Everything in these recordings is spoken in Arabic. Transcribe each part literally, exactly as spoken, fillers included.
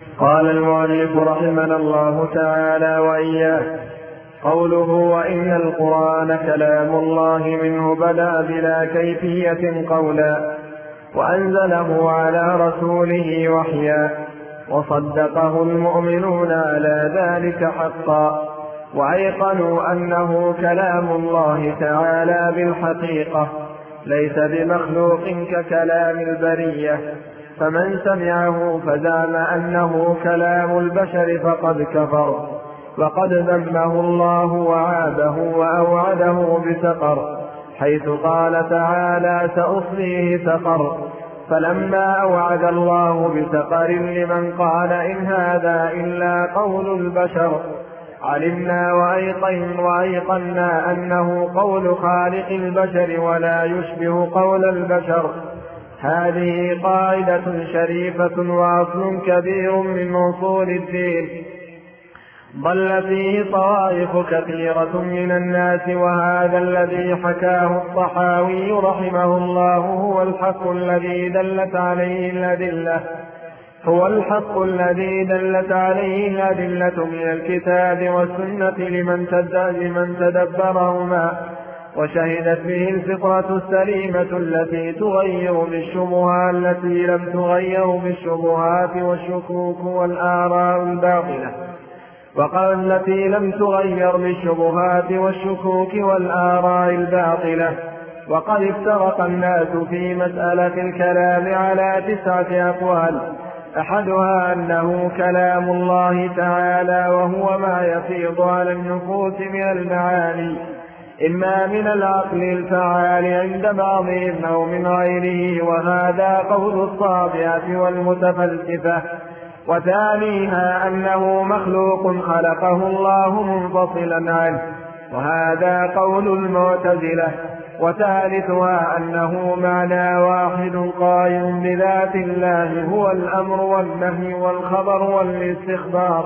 قال المؤلف رحمنا الله تعالى وإياه: قوله وإن القرآن كلام الله منه بدأ بلا كيفية قولا، وأنزله على رسوله وحيا، وصدقه المؤمنون على ذلك حقا، وأيقنوا أنه كلام الله تعالى بالحقيقة ليس بمخلوق ككلام البرية. فمن سمعه فزعم أنه كلام البشر فقد كفر، وقد ذمه الله وعابه وأوعده بسقر، حيث قال تعالى: سأصليه سقر. فلما أوعد الله بسقر لمن قال إن هذا إلا قول البشر، علمنا وأيقنا أنه قول خالق البشر ولا يشبه قول البشر. هذه قاعدة شريفة وأصل كبير من أصول الدين، ضل فيه طوائف كثيرة من الناس، وهذا الذي حكاه الطحاوي رحمه الله هو الحق الذي دلت عليه الأدلة هو الحق الذي دلت عليه الأدلة من الكتاب والسنة لمن تدبرهما، وشهدت به الفطرة السليمة التي تغير بالشبهات التي لم تغير بالشبهات والشكوك والآراء الباطلة وقال التي لم تغير بالشبهات والشكوك والآراء الباطلة. وقد افترق الناس في مسألة الكلام على تسعة أقوال، أحدها أنه كلام الله تعالى، وهو ما يفيض على النفوس من المعاني، إما من العقل الفعال عند بعضهم أو من غيره، وهذا قول الصابئة والمتفلسفة. وثانيها أنه مخلوق خلقه الله منفصلا عنه، وهذا قول المعتزلة. وثالثها أنه معنى واحد قائم بذات الله، هو الأمر والنهي والخبر والاستخبار.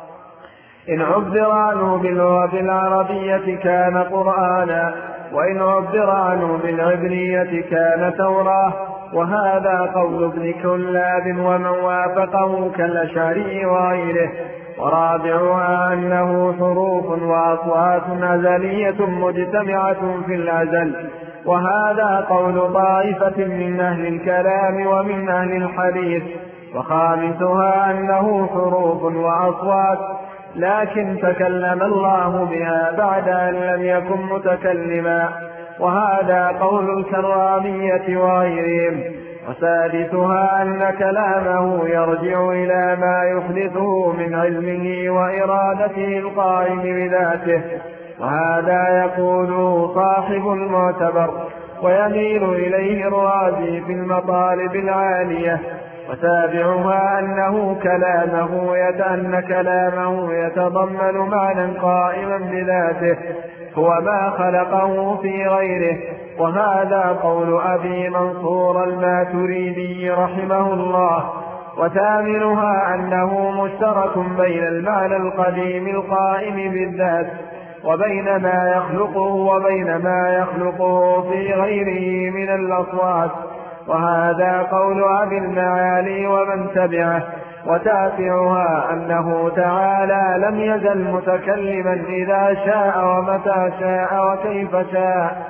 إن عبر عنه باللغة العربية كان قرآنا، وإن عبر عنه بالعبرية كان توراة، وهذا قول ابن كلاب ومن وافقه كالأشعري وغيره. ورابعها أنه حروف وأصوات أزلية مجتمعة في الأزل، وهذا قول طائفة من أهل الكلام ومن أهل الحديث. وخامسها أنه حروف وأصوات لكن تكلم الله بها بعد أن لم يكن متكلما، وهذا قول الكرامية وغيرهم. وسادسها أن كلامه يرجع إلى ما يحدثه من علمه وإرادته القائم بذاته، وهذا يقول صاحب المعتبر ويميل إليه الرازي في المطالب العالية. وتابعها أنه كلامه أن كلامه يتضمن معنى قائما بذاته، هو ما خلقه في غيره، وهذا قول أبي منصور الماتريدي رحمه الله. وثامنها أنه مشترك بين المعنى القديم القائم بالذات وبين ما يخلقه وبين ما يخلقه في غيره من الأصوات، وهذا قول أبي المعالي ومن تبعه. وتاسعها أنه تعالى لم يزل متكلما إذا شاء ومتى شاء وكيف شاء،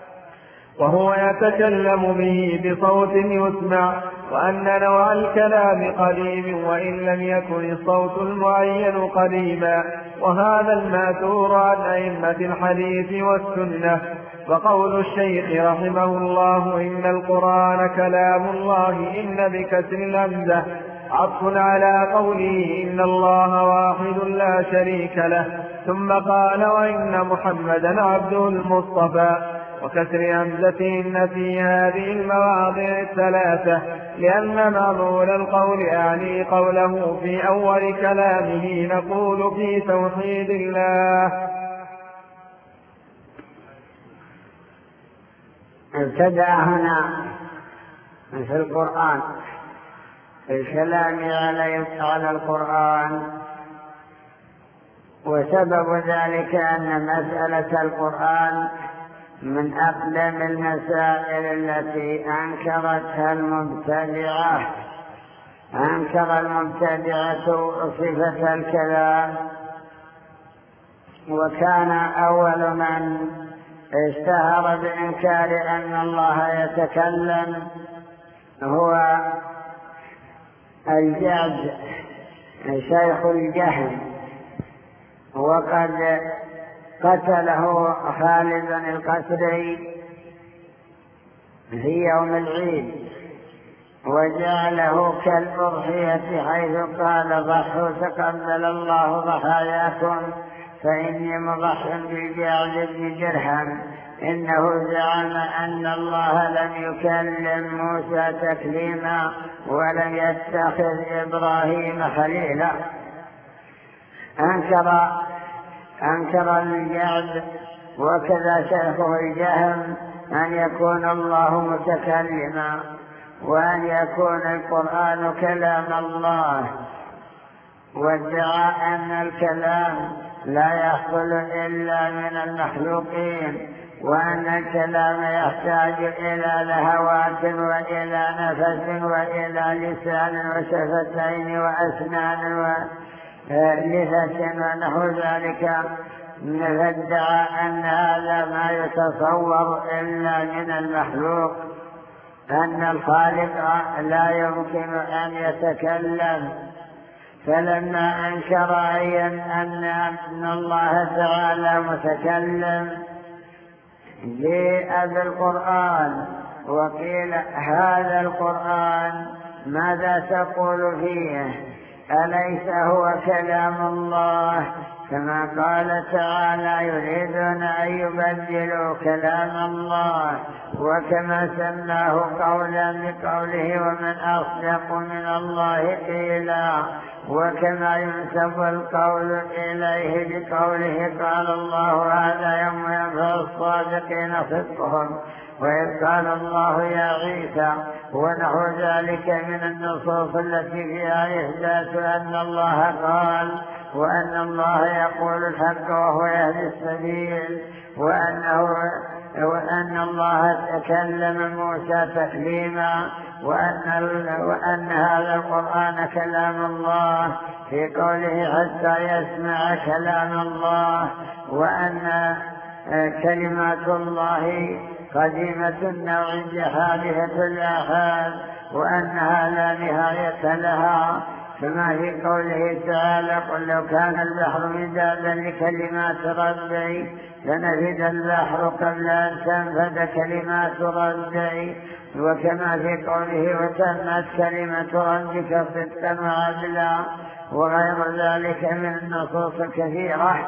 وهو يتكلم به بصوت يسمع، وأن نوع الكلام قديم وإن لم يكن الصوت المعين قديما، وهذا الماثور عن أئمة الحديث والسنة. وقول الشيخ رحمه الله إن القرآن كلام الله إن بكسر الهمزة عطف على قوله إن الله واحد لا شريك له، ثم قال وإن محمدا عبده المصطفى، وكسر همزتهن في هذه المواضع الثلاثة، لأن معمول القول يعني قوله في أول كلامه نقول في توحيد الله. ابتدأ هنا في القرآن الكلام على القرآن، وسبب ذلك أن مسألة القرآن من أقدم المسائل التي أنكرتها المبتدعة أنكر المبتدعة صفة الكلام، وكان أول من اشتهر بإنكار أن الله يتكلم هو الجعد شيخ الجهم، وقد قتله خالد القسري في يوم العيد، وجعله كالأضحية حيث قال ضحوا تقبل الله ضحاياكم فإني مضح بالجعد بن درهم إنه زعم أن الله لم يكلم موسى تكليما ولم يتخذ إبراهيم خليلا. أنكر أنكر الجعد وكذا شيخه الجهم أن يكون الله متكلما وأن يكون القرآن كلام الله، وادعى أن الكلام لا يحصل إلا من المخلوقين، وأن الكلام يحتاج إلى لهوات وإلى نفس وإلى لسان وشفتين وأسنان ولثة ونحو ذلك، فادعى أن هذا ما يتصور إلا من المخلوق، أن الخالق لا يمكن أن يتكلم. فلما أنكر أن الله تعالى متكلم جاء بالقرآن وقيل هذا القرآن ماذا تقول فيه؟ أليس هو كلام الله؟ كما قال تعالى يريدون أن يبدلوا كلام الله، وكما سماه قولا بقوله ومن أصدق من الله قيلا، وكما ينسب القول إليه بقوله قال الله هذا يوم ينفع الصادقين صدقهم وإذ قال الله يا عيسى، ونحو ذلك من النصوص التي فيها إثبات أن الله قال، وأن الله يقول الحق وهو يهدي السبيل، وأنه وأن الله تكلم موسى تكليما، وأن, وأن هذا القرآن كلام الله في قوله حتى يسمع كلام الله، وأن كلمات الله قديمة النوع حادثة الآحاد، وأنها لا نهاية لها، كما في قوله تعالى قل لو كان البحر مدادا لكلمات ربي لنفد البحر قبل أن تنفد كلمات ربي، وكما في قوله وتمت كلمة ربك صدقا وعدلا، وغير ذلك من النصوص الكثيرة.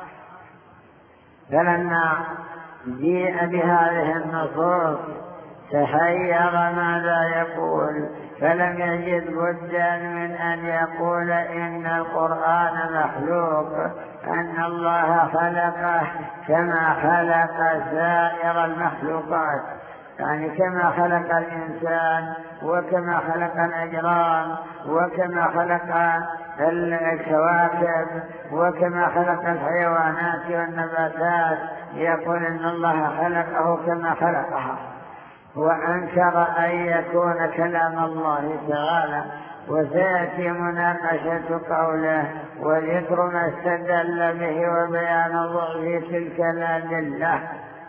فلما جيء بهذه النصوص تحير ماذا يقول، فلم يجد بدا من أن يقول إن القرآن مخلوق، أن الله خلقه كما خلق سائر المخلوقات، يعني كما خلق الإنسان وكما خلق الأجرام وكما خلق الكواكب وكما خلق الحيوانات والنباتات، يقول إن الله خلقه كما خلقها. وأنكر أن يكون كلام الله تعالى، وسيأتي مناقشة قوله وذكر ما استدل به وبيان ضعف تلك الأدلة.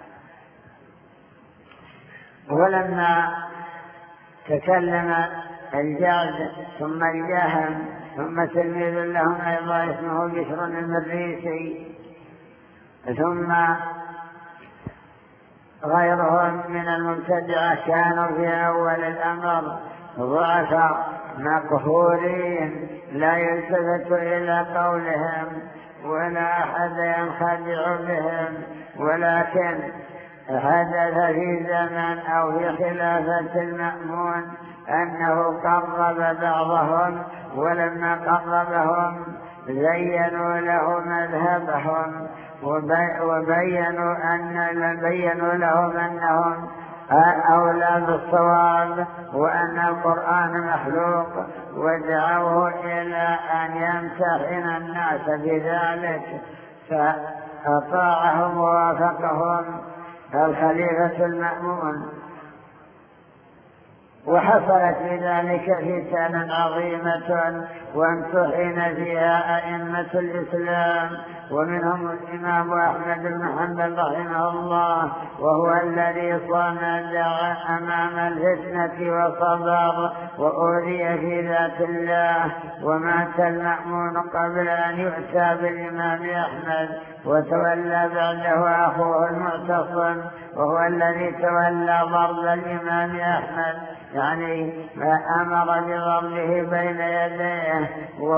ولما تكلم الجعد ثم الجهم ثم تلميذ لهم أيضا اسمه بشر المريسي ثم غيرهم من المبتدعة كانوا في أول الأمر ضعفاء مقهورين لا يلتفت إلى قولهم ولا أحد ينخدع بهم، ولكن حدث في زمن أو في خلافة المأمون أنه قرب بعضهم، ولما قربهم زينوا له مذهبهم وبينوا أن بينوا لهم أنهم أولى بالصواب وأن القرآن مخلوق، ودعوه إلى أن يمتحن الناس بذلك، فأطاعهم ووافقهم الخليفة المأمون. وحصلت بذلك فتن عظيمة وامتحن فيها أئمة الإسلام، ومنهم الإمام أحمد بن حنبل رحمه الله، وهو الذي صمد أمام الفتنة وصبر وأولي في ذات الله. ومات المأمون قبل أن يؤتى بالإمام أحمد، وتولى بعده أخوه المعتصم، وهو الذي تولى ضرب الإمام أحمد، يعني أمر بضربه بين يديه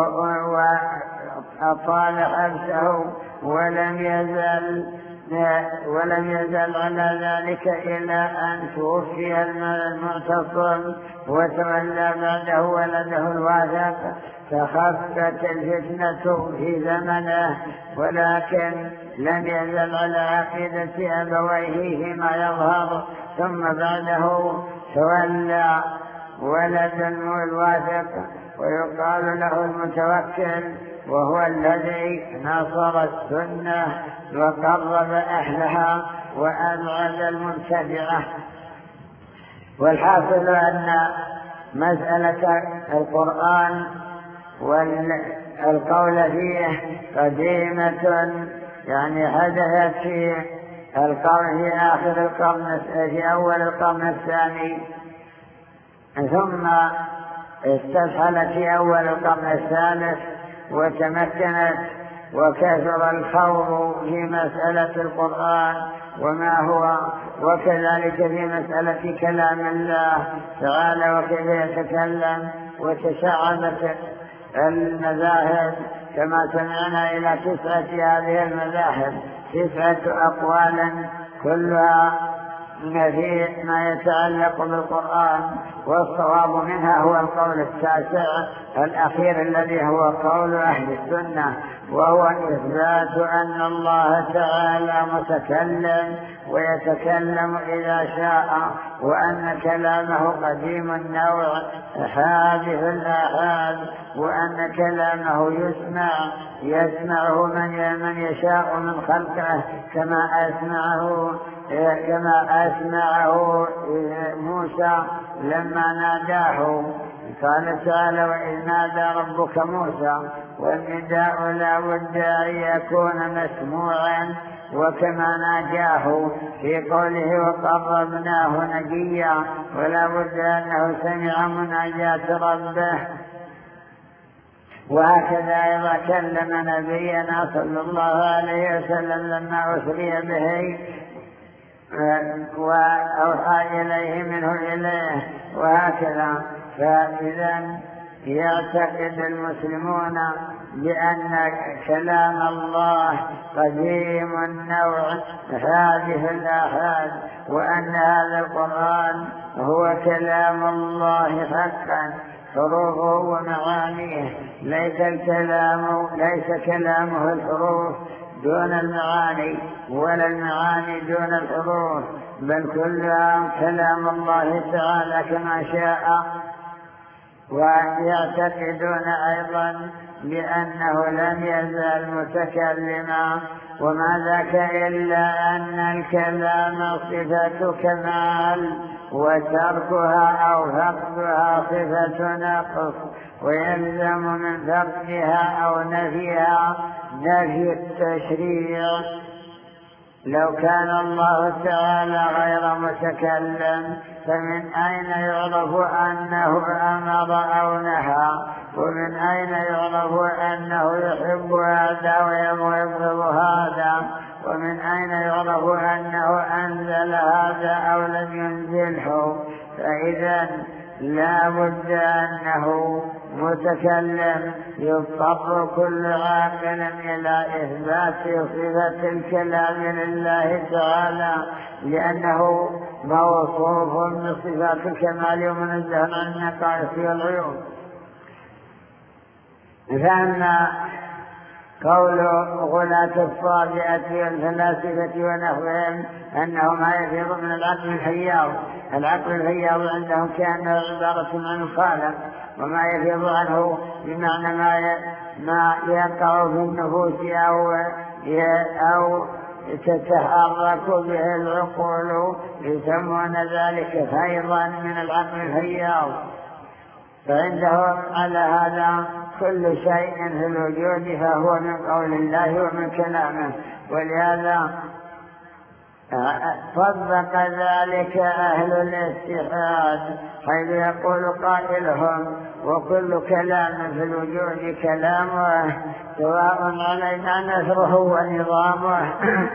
وأطال حبسه، ولم يزل ولم يزل على ذلك إلى أن توفي المعتصم وتولى بعده ولده الواثق، فخفت الفتنة في زمنه، ولكن لم يزل على عقيدة أبويه فيما يظهر. ثم بعده تولى ولد الواثق ويقال له المتوكل، وهو الذي نصر السنة وقرب أهلها وأبعد المبتدعة. والحاصل أن مسألة القرآن والقول فيه قديمة، يعني حدثت في القرن في آخر القرن في أول القرن الثاني، ثم استفحلت في أول القرن الثالث وتمكنت، وكثر الخوض في مسألة القرآن وما هو، وكذلك في مسألة كلام الله تعالى وكيف يتكلم، وتشعبت المذاهب كما سمعنا إلى تسعة هذه المذاهب، تسعة أقوال كلها في ما يتعلق بالقرآن، والصواب منها هو القول التاسع الأخير الذي هو قول أهل السنة، وهو إثبات أن الله تعالى متكلم ويتكلم إذا شاء، وأن كلامه قديم النوع حادث الآحاد، وأن كلامه يسمع يسمعه من يشاء من خلقه، كما أسمعه كما أسمعه موسى لما ناداه. قال تعالى: وإذ نادى ربك موسى، والنداء لا بد أن يكون مسموعا، وكما ناجاه في قوله: وقربناه نجيا، ولا بد أنه سمع مناجاة ربه. وهكذا إذا كلم نبينا صلى الله عليه وسلم لما أسري به وأوحى إليه منه إليه، وهكذا. فإذا يعتقد المسلمون بأن كلام الله قديم النوع حادث الآحاد، وأن هذا القرآن هو كلام الله حقا، حروفه ومعانيه، ليس الكلام ليس كلامه الحروف دون المعاني، ولا المعاني دون الحروف، بل كلها كلام الله تعالى كما شاء. ويعتقدون أيضا بأنه لم يزال متكلما، وما ذاك إلا أن الكلام صفة كمال، وتركها أو فقدها صفة نقص، ويلزم من فقدها أو نفيها نفي التشريع. لو كان الله تعالى غير متكلم فمن أين يعرف أنه أمر أو نهى؟ ومن أين يعرف أنه يحب هذا ويبغض هذا؟ ومن أين يعرف أنه أنزل هذا أو لم ينزله؟ فإذا لا بد أنه متكلم. يضطر كل عاقل إلى إثبات صفة الكلام لله تعالى، لأنه موصوف بصفات الكمال ومنزه عن النقائص والعيوب. فأما قول غلاة الصابئة والفلاسفة ونحوهم أنه ما يفيض من العقل الحياض، العقل الحياض عندهم كأنه عبارة عن الخالق، وما يفيض عنه بمعنى ما ما يقع في النفوس أو أو تتحرك به العقول يسمون ذلك فيضا من العقل الهياض. فعندهم على هذا كل شيء في الوجود فهو من قول الله ومن كلامه، ولهذا طبق ذلك أهل الاتحاد، حيث يقول قائلهم وكل كلام في الوجود كلامه سواء علينا نثره ونظامه.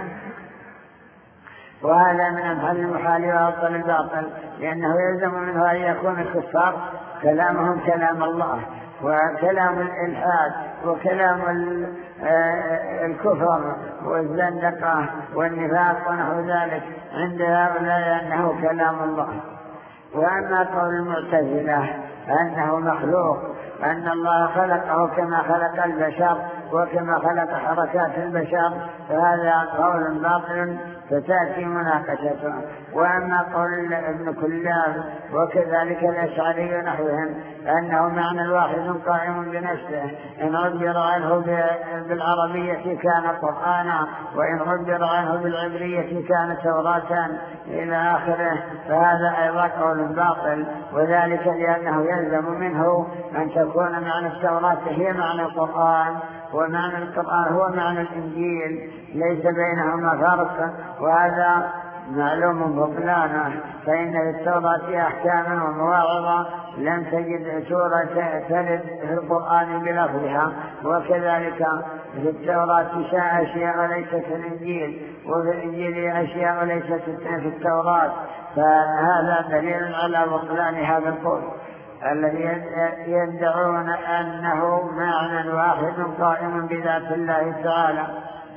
وهذا من أمثال المحال وأبطل الباطل، لأنه يلزم منه أن يكون الكفار كلامهم كلام الله، وكلام الإلحاد وكلام الكفر والزندقة والنفاق ونحو ذلك عند هؤلاء أنه كلام الله. وأما قول المعتزلة أنه مخلوق، أن الله خلقه كما خلق البشر وكما خلق حركات البشر، فهذا قول باطل فتأتي مناقشته. وأما قول ابن كلاب وكذلك الأشعري ونحوهم أنه معنى واحد قائم بنفسه، إن عبر عنه بالعربية كان قرآنا، وإن عبر عنه بالعبرية كان توراة إلى آخره، فهذا أيضا قول باطل، وذلك لأنه يلزم منه أن تكون معنى التوراة هي معنى القرآن، ومعنى القرآن هو معنى الإنجيل، ليس بينهما فرق، وهذا معلوم بطلانه. فإن التوراة أحكاما ومواعظ لم تجد سورة ترد في القرآن بلفظها، وكذلك في التوراة أشياء ليست في الإنجيل، وفي الإنجيل أشياء ليست في التوراة، فهذا دليل على بطلان هذا القول الذي يدعون أنه معنى واحد قائم بذات الله تعالى.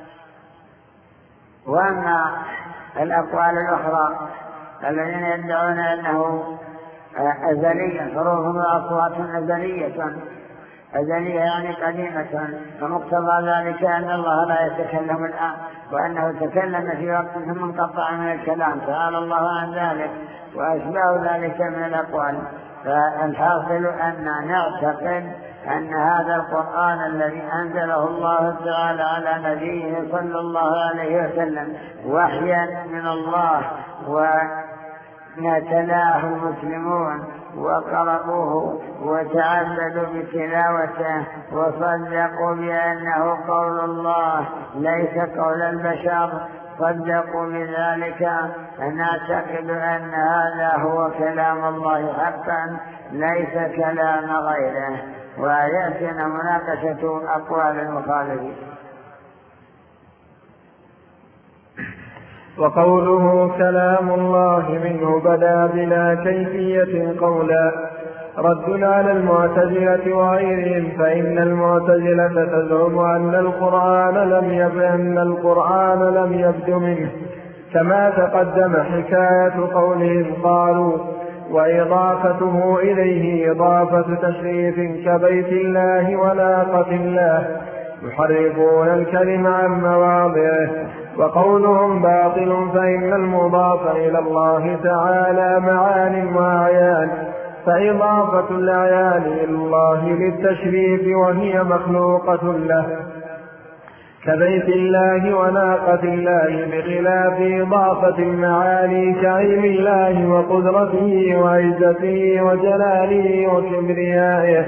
وأما الأقوال الأخرى الذين يدعون أنه أزلية، حروف وأصوات أزلية أزلية يعني قديمة، فمقتضى ذلك أن الله لا يتكلم الآن، وأنه تكلم في وقت ثم انقطع من الكلام، تعالى الله عن ذلك، وأشباه ذلك من الأقوال. فالحاصل أن نعتقد أن هذا القرآن الذي أنزله الله تعالى على نبيه صلى الله عليه وسلم وحيا من الله، ونتلاه المسلمون وقرأوه وتعبدوا بتلاوته وصدقوا بأنه قول الله ليس قول البشر، صدقوا بذلك، نعتقد أن هذا هو كلام الله حقا ليس كلام غيره. ويأتينا مناقشة أقوال المخالفين. وقوله كلام الله منه بدا بلا كيفية قولا رد على المعتزلة وغيرهم، فإن المعتزلة تزعم أن القرآن لم يبد أن القرآن لم يبد منه، كما تقدم حكاية قولهم قالوا وإضافته إليه إضافة تشريف كبيت الله وناقة الله، يحرفون الكلم عن مواضعه. وقولهم باطل، فإن المضاف إلى الله تعالى معان وأعيان، فإضافة الأعيان إلى الله للتشريف وهي مخلوقة له كبيت الله وناقة الله، بخلاف إضافة المعاني كعلم الله وقدرته وعزته وجلاله وكبريائه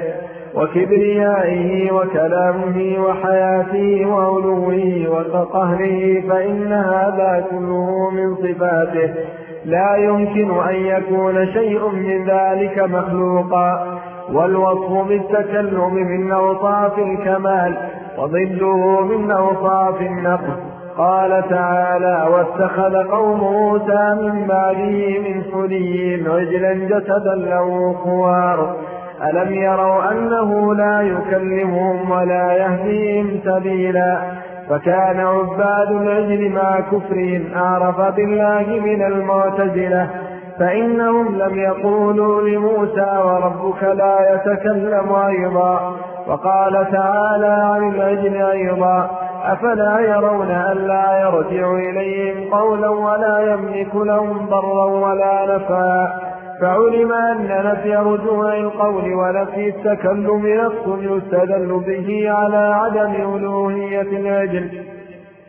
وكبريائه وكلامه وحياته وعلوه وقهره، فإن هذا كله من صفاته، لا يمكن أن يكون شيء من ذلك مخلوقا. والوصف بالتكلم من أوصاف الكمال، وضده من أوصاف النقص. قال تعالى واتخذ قوم موسى من بعده من حليهم عجلا جسدا له خوار، ألم يروا أنه لا يكلمهم ولا يهديهم سبيلا. فكان عباد العجل مع كفرهم أعرف بالله من المعتزلة، فإنهم لم يقولوا لموسى وربك لا يتكلم أيضا. وقال تعالى عن العجل أيضا أفلا يرون ألا يرجع إليهم قولا ولا يملك لهم ضرا ولا نفعا. فعلم أن نفي رجوع القول ونفي التكلم نص يستدل به على عدم ألوهية العجل،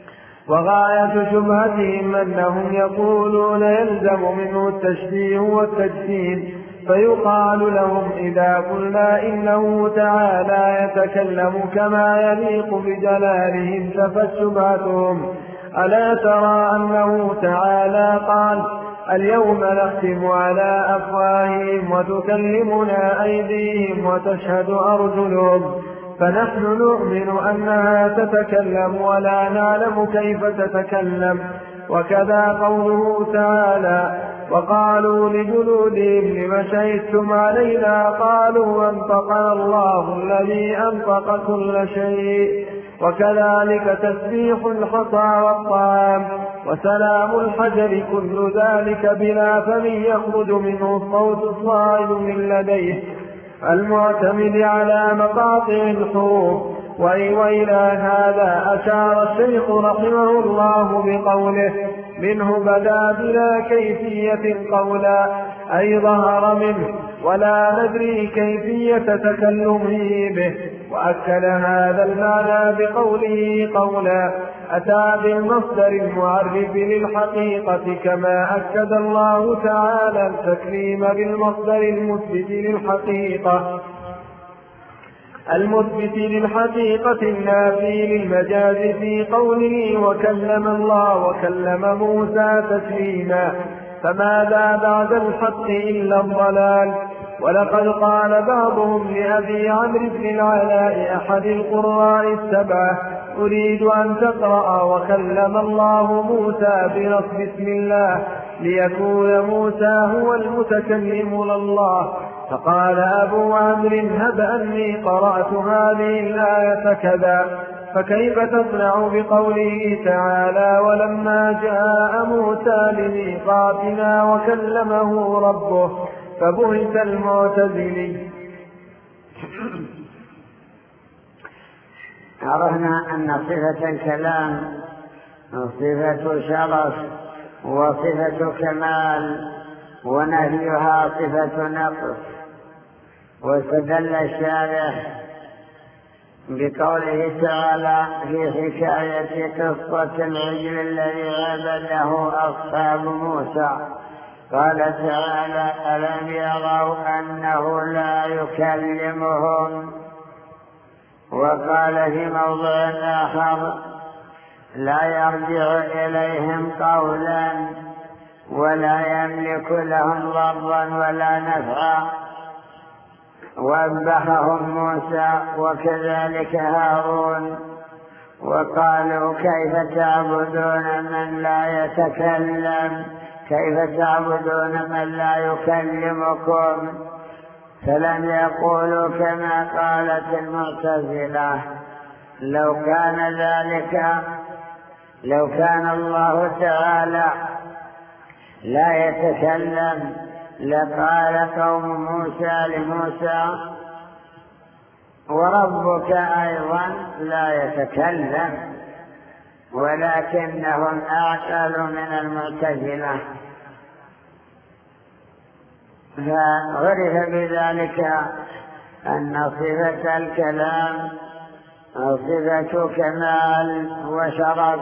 وغاية شبهتهم أنهم يقولون يلزم منه التشبيه والتجسيد، فيقال لهم إذا قلنا إنه تعالى يتكلم كما يليق بجلاله انتفت شبهتهم. ألا ترى أنه تعالى قال اليوم نختم على أفواههم وتكلمنا أيديهم وتشهد أرجلهم، فنحن نؤمن أنها تتكلم ولا نعلم كيف تتكلم. وكذا قوله تعالى وقالوا لجلودهم لم شهدتم علينا قالوا أنطقنا الله الذي أنطق كل شيء. وكذلك تسبيح الحصى والطعام وسلام الحجر كل ذلك بلا فم يخرج منه الصوت الصائب من لديه المعتمد على مقاطع الحروف. وإلى هذا أشار الشيخ رحمه الله بقوله منه بدا بلا كيفية قولا، أي ظهر منه ولا ندري كيفية تكلمه به. وأكد هذا المعنى بقوله قولا أتى بالمصدر المعرف للحقيقة، كما أكد الله تعالى التكريم بالمصدر المثبت للحقيقة المثبت للحقيقة النافي للمجاز في قوله وكلم الله وكلم موسى تكليما، فماذا بعد الحق إلا الضلال. ولقد قال بعضهم لأبي عمرو بن العلاء أحد القراء السبعة أريد أن تقرأ وكلم الله موسى بنصب بسم الله ليكون موسى هو المتكلم لله، فقال أبو عمرو هب أني قرأت هذه الآية كذا، فكيف تصنع بقوله تعالى ولما جاء موسى لميقاتنا وكلمه ربه، فبهت المعتزلي. عرفنا أن صفة الكلام صفة شرف وصفة كمال ونهيها صفة نقص. واستدل الشارح بقوله تعالى في حكاية قصة العجل الذي عبده أصحاب موسى قال تعالى ألم يروا أنه لا يكلمهم. وقال في موضع آخر لا يرجع إليهم قولا ولا يملك لهم ضرا ولا نفعا. وأنبههم موسى وكذلك هارون وقالوا كيف تعبدون من لا يتكلم كيف تعبدون من لا يكلمكم. فلم يقولوا كما قالت المعتزلة لو كان ذلك لو كان الله تعالى لا يتكلم لقال قوم موسى لموسى وربك أيضا لا يتكلم، ولكنهم أعقل من المعتزلة. فعرف بذلك أن صفة الكلام صفة كمال وشرف،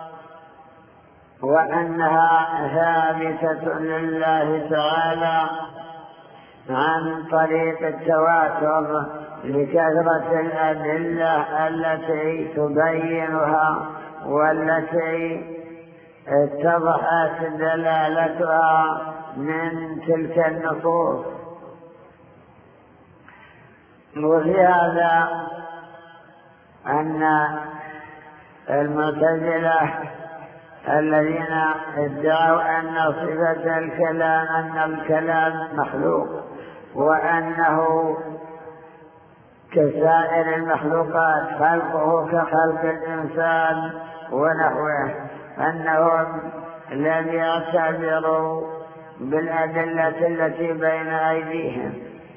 وأنها ثابتة لله تعالى عن طريق التواتر لكثرة الأدلة التي تبينها والتي اتضحت دلالتها من تلك النصوص. وفي هذا أن المعتزلة الذين ادعوا أن صفة الكلام أن الكلام مخلوق وأنه كسائر المخلوقات خلقه كخلق الإنسان ونحوه، أنهم لم يعتبروا بالأدلة التي بين أيديهم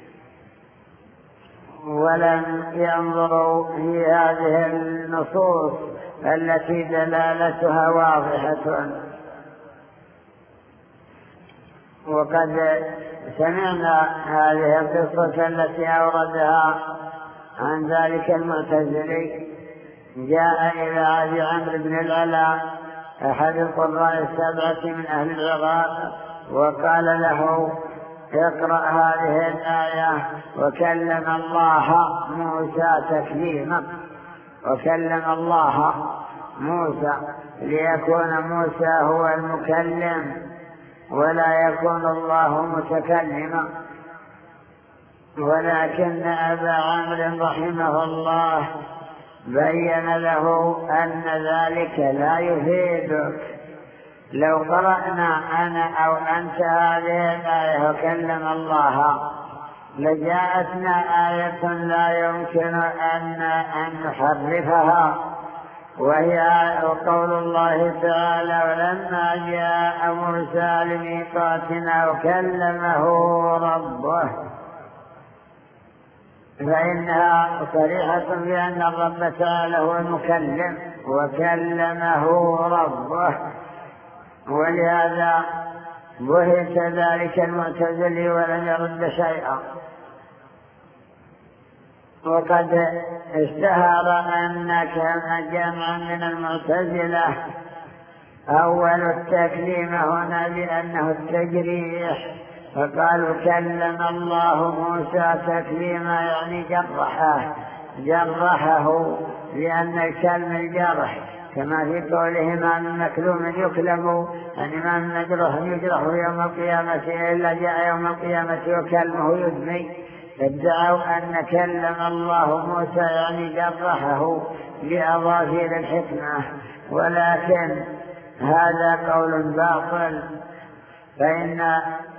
ولم ينظروا في هذه النصوص التي دلالتها واضحة. وقد سمعنا هذه القصة التي أوردها عن ذلك المعتزلي، جاء إلى أبي عمرو بن العلاء أحد القراء السبعة من أهل العراق وقال له اقرأ هذه الآية وكلم الله موسى تكليما، وكلم الله موسى، ليكون موسى هو المكلم ولا يكون الله متكلما. ولكن أبا عمرو رحمه الله بين له أن ذلك لا يفيدك. لو قرأنا أنا أو أنت هذه الآية وكلم الله لجاءتنا آية لا يمكن أن أن نحرفها، وهي قول الله تعالى ولما جاء موسى لميقاتنا وكلمه ربه، فإنها صريحة بأن الرب تعالى هو المكلم وكلمه ربه. ولهذا بهت ذلك المعتزلي ولم يرد شيئا. وقد اشتهر أن جمع من المعتزلة أول التكليم هنا بأنه التجريح، فقالوا كلم الله موسى تكليما يعني جرحه جرحه لأن الكلم الجرح، كما في قولهم ما من مكلوم يكلم، يعني ما من مجرح يجرح يوم القيامة إلا جاء يوم القيامة وكلمه يدمي. ادعوا أن كلم الله موسى يعني جرحه بأظافير الحكمة، ولكن هذا قول باطل، فإن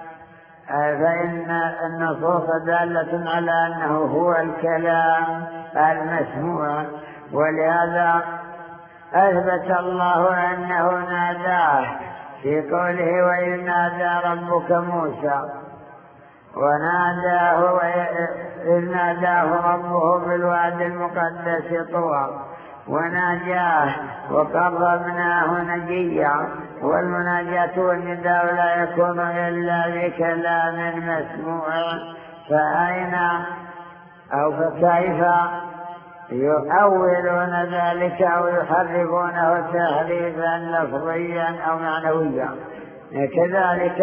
فإن النصوص دالة على أنه هو الكلام المسموع. ولهذا أثبت الله أنه ناداه في قوله وإذ نادى ربك موسى، وناداه إذ ناداه ربه بالواد المقدس طوى وناجاه وقربناه نجيا. والمناجاة والنداء لا يكون إلا بكلام مسموع، فأين أو فكيف يؤولون ذلك أو يحرفونه تحريفا لفظيا أو معنويا؟ كذلك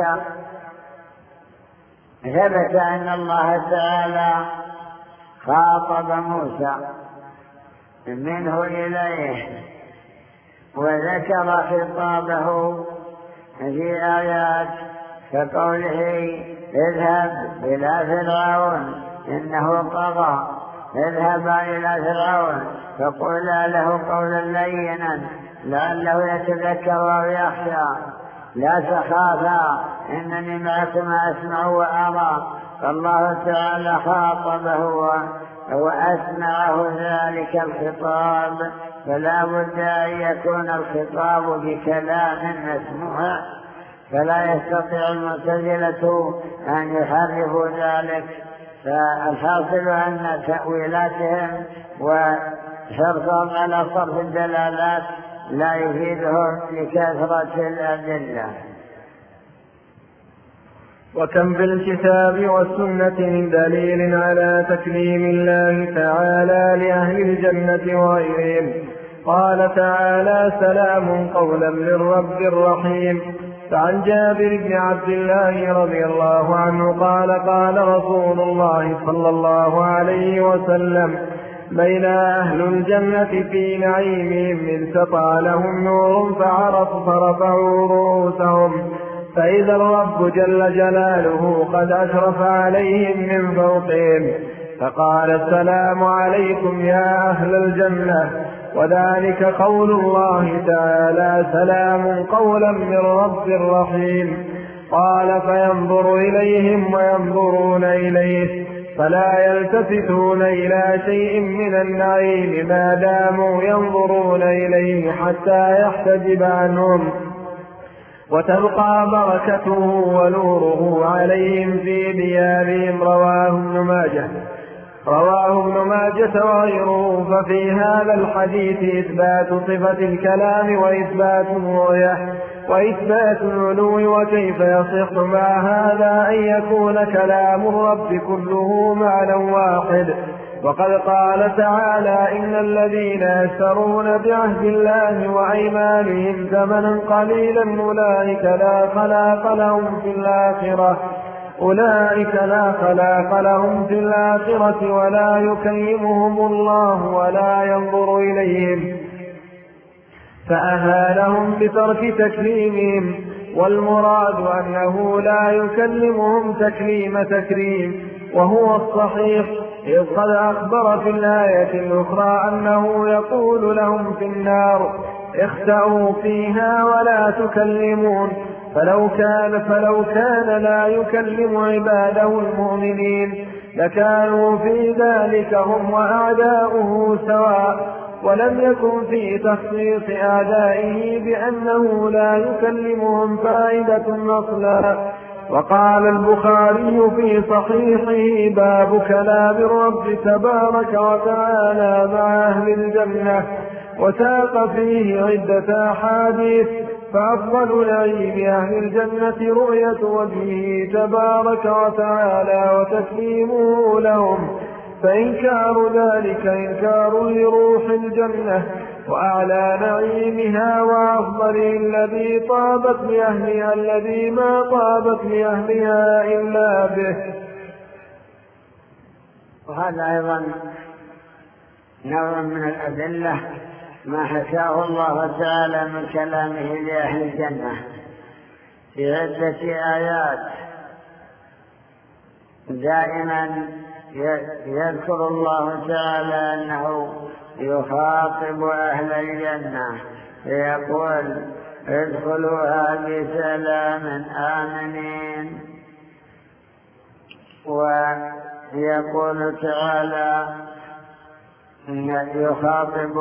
ثبت أن الله تعالى خاطب موسى منه إليه وذكر خطابه في آيات كقوله اذهب إلى فرعون إنه طغى، اذهب إلى فرعون فقولا له قولا لينا لعله يتذكر أو يخشى، لا تخافا إنني معكما أسمع وأرى. فالله تعالى خاطبه وأسمعه ذلك الخطاب، فلا بد أن يكون الخطاب بكلام مسموع، فلا يستطيع المعتزلة أن يحرفوا ذلك. فالحاصل أن تأويلاتهم وشرطهم على صرف الدلالات لا يفيدهم لكثرة الأدلة. وكم في الكتاب والسنة من دليل على تكليم الله تعالى لأهل الجنة وغيرهم. قال تعالى سلام قولا من رب رحيم. فعن جابر بن عبد الله رضي الله عنه قال قال رسول الله صلى الله عليه وسلم بين أهل الجنة في نعيمهم إذ سطع لهم نور فعرفوا فرفعوا رؤوسهم فإذا الرب جل جلاله قد أشرف عليهم من فوقهم فقال السلام عليكم يا أهل الجنة، وذلك قول الله تعالى سلام قولا من رب رحيم. قال فينظر إليهم وينظرون إليه فلا يلتفتون إلى شيء من النعيم ما داموا ينظرون إليه حتى يحتجب عنهم، وتبقى بركته ونوره عليهم في ديارهم. رواه ابن ماجه رواه ابن ماجه وغيره. ففي هذا الحديث إثبات صفة الكلام وإثبات الرؤية وإثبات العلو. وكيف يصح مع هذا أن يكون كلام الرب كله معنى واحد وقد قال تعالى إن الذين يشترون بعهد الله وأيمانهم ثمنا قليلا أولئك لا خلاق لهم في الآخرة أولئك لا خلاق لهم في الآخرة ولا يكلمهم الله ولا ينظر إليهم، فأهانهم بترك تكليمهم، والمراد أنه لا يكلمهم تكليم تكريم، وهو الصحيح، إذ قد أخبر في الآية الأخرى أنه يقول لهم في النار اخسأوا فيها ولا تكلمون، فلو كان, فلو كان لا يكلم عباده المؤمنين لكانوا في ذلك هم وأعداؤه سواء، ولم يكن في تخصيص أعدائه بأنه لا يكلمهم فائدة أصلا. وقال البخاري في صحيحه باب كلام الرب تبارك وتعالى مع أهل الجنة، وساق فيه عدة أحاديث، فأفضل نعيم أهل الجنة رؤية وجهه تبارك وتعالى وتكليمه لهم، فإنكار ذلك إنكار لروح الجنة، وأعلى نعيمها وأفضل الذي طابت لأهلها الذي ما طابت لأهلها إلا به. وهذا أيضا نوع من الأدلة ما حكاه الله تعالى من كلامه لأهل الجنة في عدة آيات. دائما يذكر الله تعالى أنه يخاطب أهل الجنة فيقول ادخلوها بسلام آمنين، ويقول تعالى يخاطب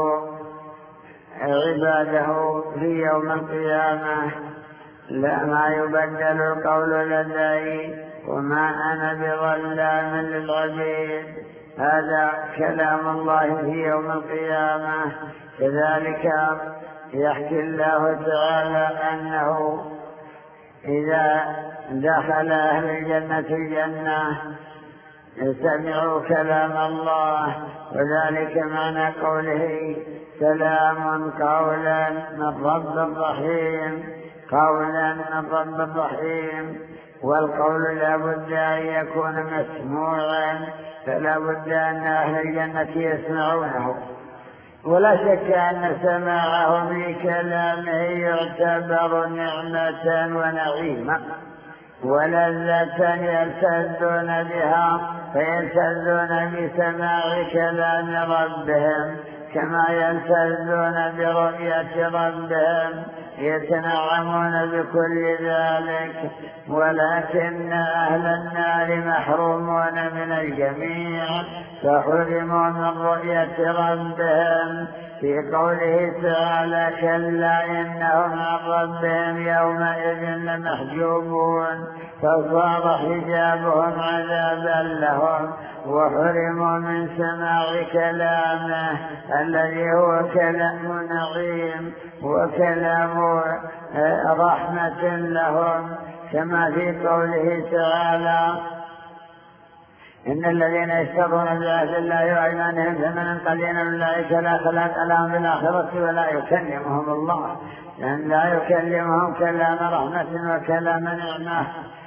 عباده في يوم القيامة لا ما يبدل القول لدي وما أنا بظلام للعبيد. هذا كلام الله في يوم القيامة. كذلك يحكي الله تعالى أنه إذا دخل أهل الجنة الجنة سمعوا كلام الله، وذلك معنى قوله سلام قولا من رب رحيم، قولا من رب رحيم. والقول لا بد أن يكون مسموعا، فلا بد أن أهل الجنة يسمعونه، ولا شك أن سماعهم لكلامه يعتبر نعمة ونعيما ولذة يلتذون بها، فيلتذون بسماع كلام ربهم كما يلتذون برؤية ربهم، يتنعمون بكل ذلك. ولكن أهل النار محرومون من الجميع، فحرموا من رؤية ربهم في قوله تعالى كلا إنهم عن ربهم يومئذ لمحجوبون، فصار حجابهم عذابا لهم. وحرموا من سماع كلامه الذي هو كلام نعيم وكلام رحمة لهم، كما في قوله تعالى إن الذين يشترون بعهد الله وأيمانهم ثمنا قليلا أولئك لا خلاق لهم في الآخرة ولا يكلمهم الله، لأن لا يكلمهم كلام رحمة وكلام نعمة.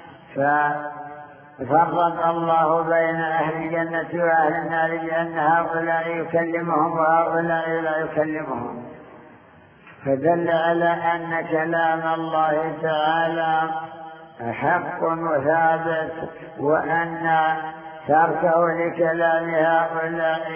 ففرق الله بين أهل الجنة وأهل النار بأن هؤلاء يكلمهم وهؤلاء لا يكلمهم، فدل على أن كلام الله تعالى حق وثابت، وأن تركه لكلام هؤلاء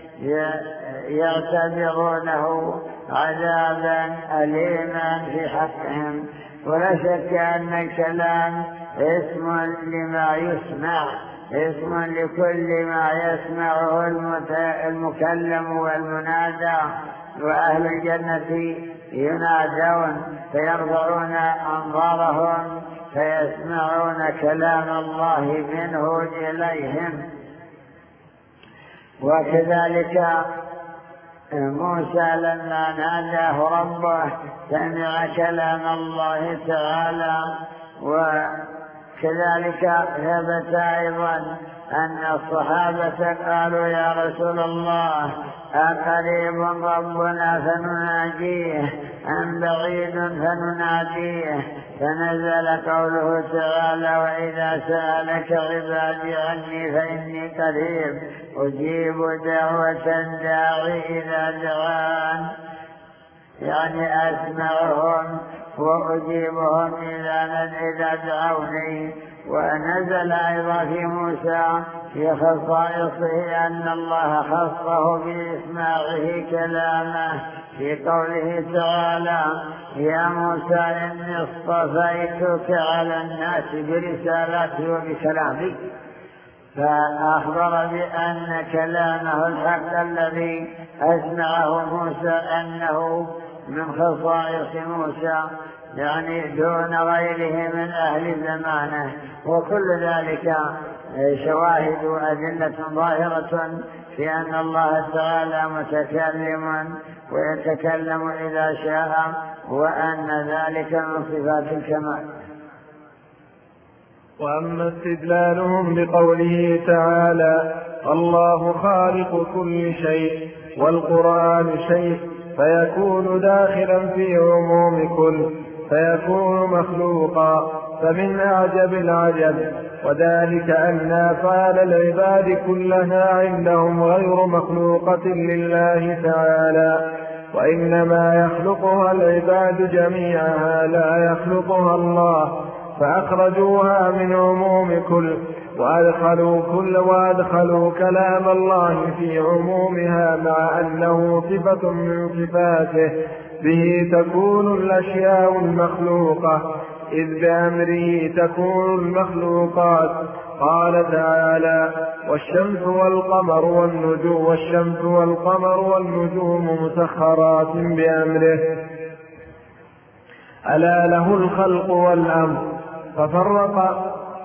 يعتبرونه عذابا أليما في حقهم. ولا شك أن الكلام اسم لما يسمع، اسم لكل ما يسمعه المكلم والمنادى. وأهل الجنة ينادون فيرفعون أنظارهم فيسمعون كلام الله منه إليهم. وكذلك موسى لما ناداه ربه سمع كلام الله تعالى كذلك ثبت أيضا أن الصحابة قالوا يا رسول الله أقريب ربنا فنناجيه أم بعيد فنناديه؟ فنزل قوله تعالى وإذا سألك عبادي عني فإني قريب أجيب دعوة الداعي إذا دعان، يعني أسمعهم وأجيبهم إذا دعوني. ونزل أيضا في موسى في خصائصه أن الله خصه بإسماعه كلامه في قوله تعالى يا موسى إني اصطفيتك على الناس برسالتي وبكلامي، فأخبر بأن كلامه الحق الذي أسمعه موسى أنه من خصائص موسى، يعني دون غيره من أهل زمانه. وكل ذلك شواهد وأدلة ظاهرة في أن الله تعالى متكلم ويتكلم إذا شاء، وأن ذلك من صفات الكمال. وأما استدلالهم بقوله تعالى الله خالق كل شيء والقرآن شيء فيكون داخلا في عموم كل، فيكون مخلوقا، فمن أعجب العجب، وذلك أن أفعال العباد كلها عندهم غير مخلوقة لله تعالى، وإنما يخلقها العباد جميعها لا يخلقها الله، فأخرجوها من عموم كل وأدخلوا كل وأدخلوا كلام الله في عمومها، مع أنه صفة من صفاته به تكون الأشياء المخلوقة، إذ بأمره تكون المخلوقات. قال تعالى والشمس والقمر والنجوم والشمس والقمر والنجوم مسخرات بأمره ألا له الخلق والأمر. ففرق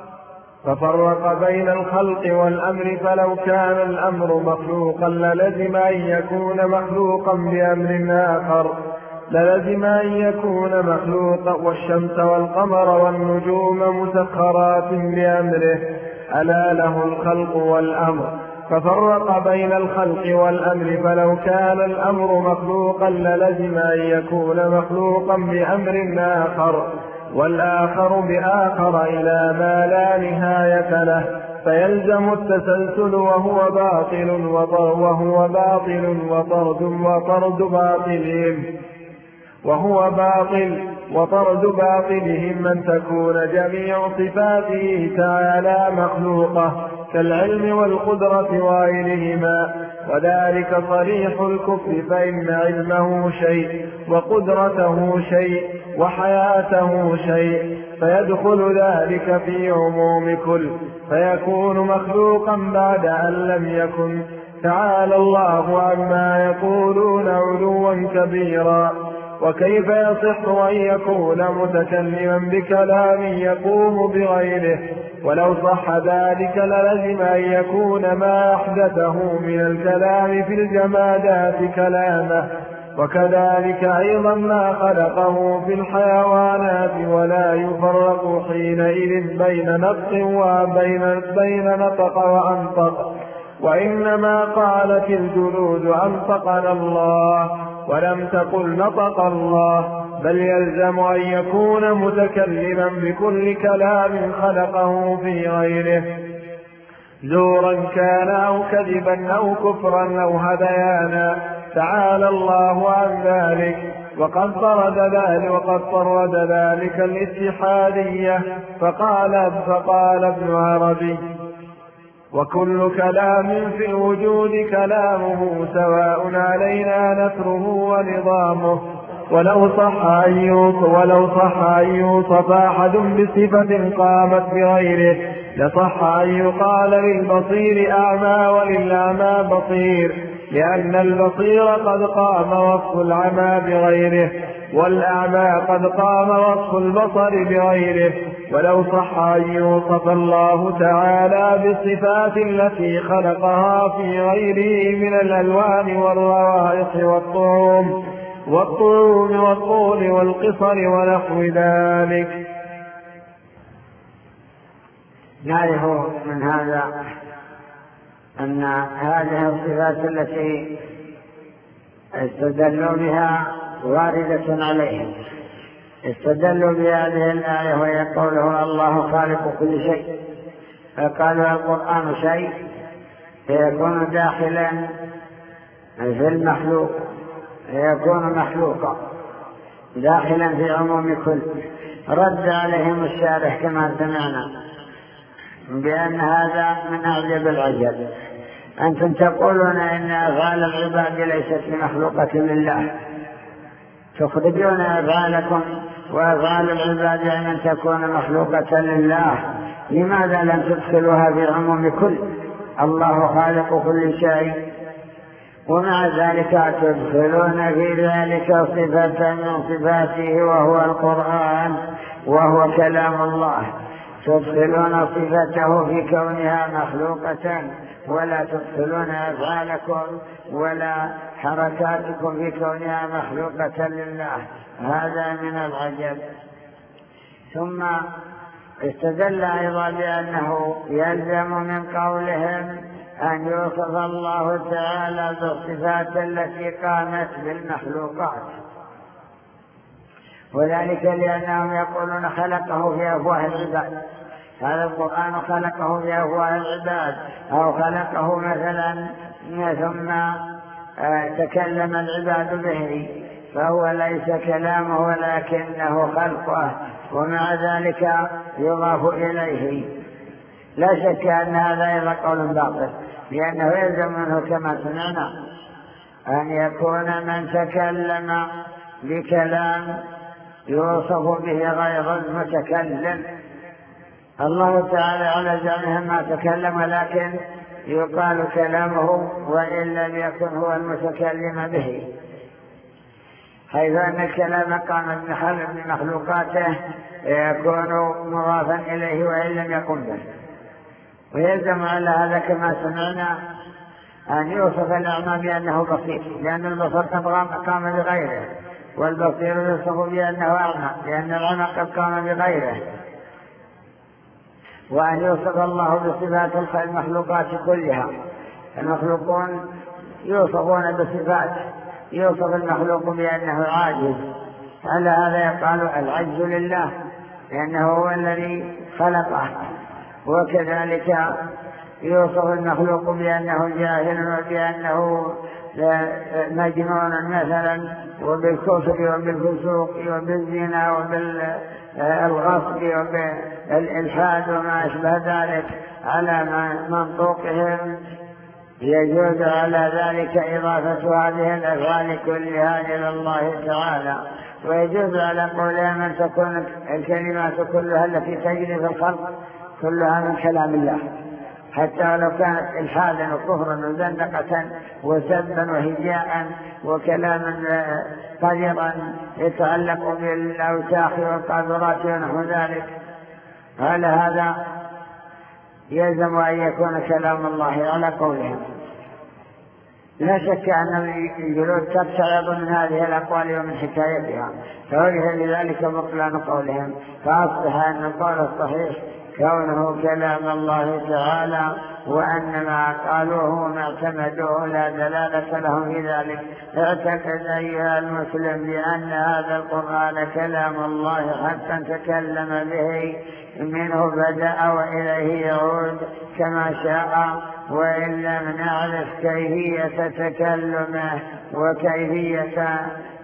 ففرق بين الخلق والأمر، فلو كان الأمر مخلوقا للزم أن يكون مخلوقا بأمر آخر للزم أن يكون مخلوقا. والشمس والقمر والنجوم مسخرات بأمره ألا له الخلق والأمر. ففرق بين الخلق والأمر، فلو كان الأمر مخلوقا للزم أن يكون مخلوقا بأمر آخر والآخر بآخر إلى ما لا نهاية له، فيلزم التسلسل وهو باطل وهو باطل وطرد وطرد باطلهم وهو باطل وطرد باطلهم من تكون جميع صفاته تعالى مخلوقة كالعلم والقدرة وغيرهما، وذلك صريح الكفر، فإن علمه شيء وقدرته شيء وحياته شيء، فيدخل ذلك في عموم كل، فيكون مخلوقا بعد أن لم يكن. تعالى الله عما يقولون علوا كبيرا. وكيف يصح أن يكون متكلما بكلام يقوم بغيره؟ ولو صح ذلك للزم أن يكون ما أحدثه من الكلام في الجمادات كلامه، وكذلك أيضا ما خلقه في الحيوانات، ولا يفرق حينئذ بين نطق وبين بين نطق وأنطق، وإنما قالت الجلود أنطقنا الله ولم تقل نطق الله، بل يلزم أن يكون متكلما بكل كلام خلقه في غيره، زورا كان أو كذبا أو كفرا أو هذيانا. تعالى الله عن ذلك. وقد طرد ذلك وقد طرد ذلك الاتحادية، فقال فقال ابن عربي وكل كلام في الوجود كلامه سواء علينا نثره ونظامه. ولو صح أن يوصف, ولو صح أن يوصف أحد بصفة قامت بغيره لصح أن يقال للبصير أعمى وللأعمى بصير، لأن البصير قد قام وصف العمى بغيره، والأعمى قد قام وصف البصر بغيره. ولو صح أن يوصف الله تعالى بالصفات التي خلقها في غيره من الألوان والروائح والطعوم والطعوم والطول والقصر ونحو ذلك نعرف من هذا أن هذه الصفات التي استدلوا بها واردة عليهم. استدلوا بهذه الآية وهي قوله الله خالق كل شيء، فقالوا القرآن شيء فيكون داخلا في المخلوق، يكون مخلوقا داخلا في عموم كل. رد عليهم الشارح كما سمعنا بأن هذا من أعجب العجب. أنتم تقولون إن أفعال العباد ليست بمخلوقة لله، تخرجون أفعالكم وأفعال العباد أن تكون مخلوقة لله، لماذا لم تدخلوها في عموم كل؟ الله خالق كل شيء، ومع ذلك تدخلون في ذلك صفة من صفاته وهو القرآن وهو كلام الله. تدخلون صفته في كونها مخلوقة ولا تدخلون أفعالكم ولا حركاتكم في كونها مخلوقة لله، هذا من العجب. ثم استدل أيضا بأنه يلزم من قولهم أن يوصف الله تعالى بالصفات التي قامت بالمخلوقات، وذلك لأنهم يقولون خلقه في أفواه العباد، هذا القرآن خلقه في أفواه العباد، أو خلقه مثلا ثم تكلم العباد به، فهو ليس كلامه ولكنه خلقه، ومع ذلك يضاف إليه. لا شك أن هذا أيضا قول باطل، لأنه يلزم منه كما سمعنا أن يكون من تكلم بكلام يوصف به غير المتكلم. الله تعالى على زعمهم ما تكلم، ولكن يقال كلامه وإن لم يكن هو المتكلم به، حيث أن الكلام قام بمخلوقاته يكون مضافا إليه وإن لم يقم به. ويلزم على هذا كما سمعنا أن يوصف الأعمى بأنه بصير، لأن البصر قد قام بغيره، والبصير يوصف بأنه أعمى لأن العمى قد قام بغيره. وأن يوصف الله بصفات المخلوقات كلها، المخلوقون يوصفون بصفات، يوصف المخلوق بأنه عاجز، على هذا يقال العجز لله لأنه هو الذي خلقه. وكذلك يوصف المخلوق بأنه جاهل وبأنه مجنون مثلا، وبالكفر وبالفسوق وبالزنا وبالغصب وبالإلحاد وما أشبه ذلك على منطوقهم. يجوز على ذلك إضافة هذه الأفعال كلها إلى الله تعالى، ويجوز على قولهم أن تكون الكلمات كلها التي تجري في الخلق كلها من كلام الله، حتى ولو كانت إلحادا وكفرا وزندقة وسبا وهجاء وكلاما قذرا يتعلق بالأوساخ والقاذورات ونحو ذلك، على هذا يلزم أن يكون كلام الله على قولهم. لا شك أن الجلود تبتعد من هذه الأقوال ومن حكايتها، فوجه لذلك بطلان قولهم، فأصبح أن القول الصحيح كونه كلام الله تعالى، وأن ما قالوه ما اعتمدوه لا دلالة لهم في ذلك. اعتقد أيها المسلم بأن هذا القرآن كلام الله حقا تكلم به، منه بدأ وإليه يعود كما شاء، وإن لم نعرف كيفية تكلمه وكيفية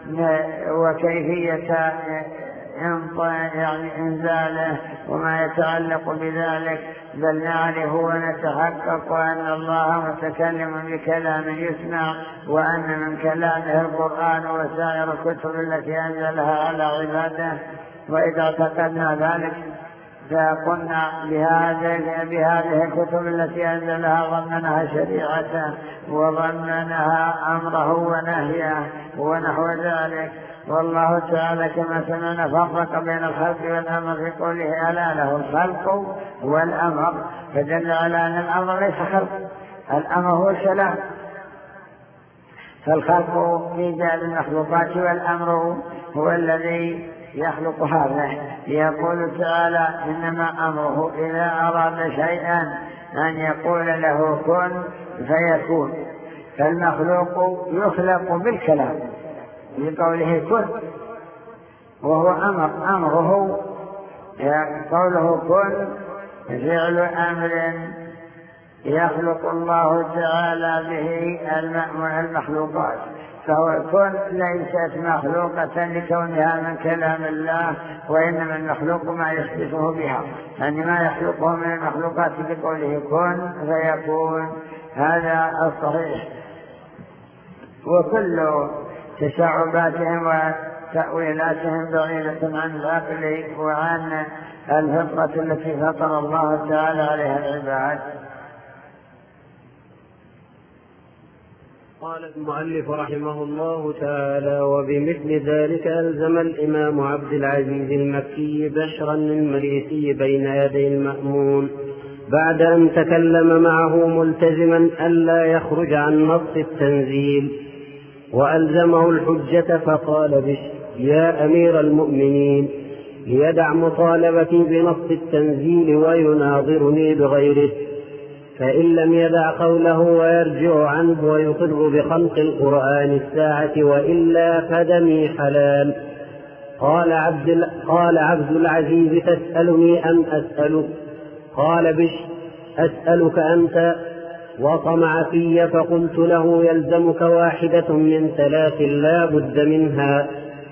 وكيفية يعني إنزاله وما يتعلق بذلك، بل نعرف ونتحقق أن الله متكلم بكلام يسمع، وأن من كلامه القرآن وسائر الكتب التي أنزلها على عباده. وإذا اعتقدنا ذلك فقلنا بهذه, بهذه الكتب التي أنزلها ضمنها شريعته وضمنها أمره ونهيه ونحو ذلك. والله تعالى كما سمعنا فرق بين الخلق والأمر في قوله ألا له الخلق والأمر، فدل على أن الأمر ليس خلق، الأمر هو الكلام. فالخلق في جعل المخلوقات والأمر هو الذي يخلق هذا. يقول تعالى إنما أمره إذا أراد شيئا أن يقول له كن فيكون. فالمخلوق يخلق بالكلام بقوله كن، وهو أمر أمره قوله كن فعل أمر يخلق الله تعالى به المخلوقات. فهو كن ليست مخلوقة لكونها من كلام الله، وإنما المخلوق ما يحدثه بها، يعني ما يخلقه من المخلوقات بقوله كن فيكون. هذا الصحيح. وكل تشعباتهم وتأويلاتهم بعيدة عن العقل وعن الفطرة التي فطر الله تعالى عليها العباد. قال المؤلف رحمه الله تعالى: وبمثل ذلك ألزم الإمام عبد العزيز المكي بشرا المريسي بين يدي المأمون بعد أن تكلم معه ملتزما ألا يخرج عن نص التنزيل، وألزمه الحجة فقال بشر: يا أمير المؤمنين، ليدع مطالبتي بنص التنزيل ويناظرني بغيره، فإن لم يدع قوله ويرجع عنه ويقر بخلق القرآن الساعة وإلا فدمي حلال. قال عبد, قال عبد العزيز: تسألني أم أسألك؟ قال بشر: أسألك أنت. وطمع في فقلت له: يلزمك واحدة من ثلاث لا بد منها،